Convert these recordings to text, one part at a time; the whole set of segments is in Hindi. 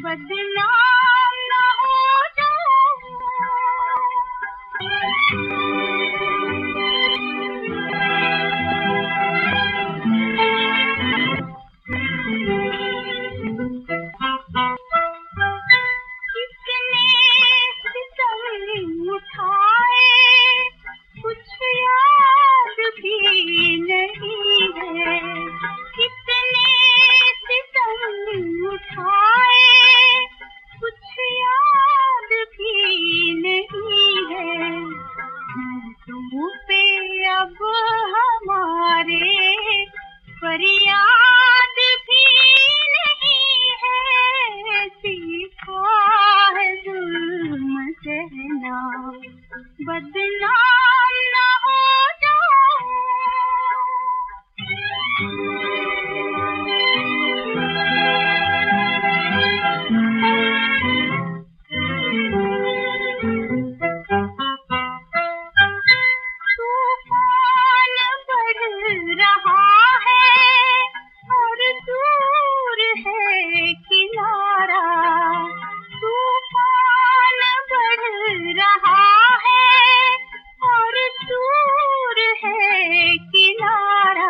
बदनाम न हो जाऊं। कितने सितम उठाए, कुछ याद भी नहीं है। कितने सितम उठाए, कुछ याद भी नहीं है। होठों पे अब हमारे फरियाद भी नहीं है। सीखा है जुल्म सहना, बदनाम न हो जाऊं। तूफान बढ़ रहा है और दूर है किनारा। तूफान बढ़ रहा है और दूर है किनारा।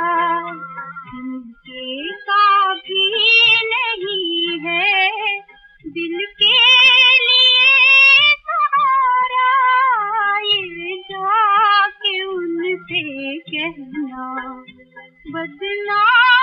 दिल का भी नहीं है दिल के लिए सहारा। ये जाके उनसे कहना, बदनाम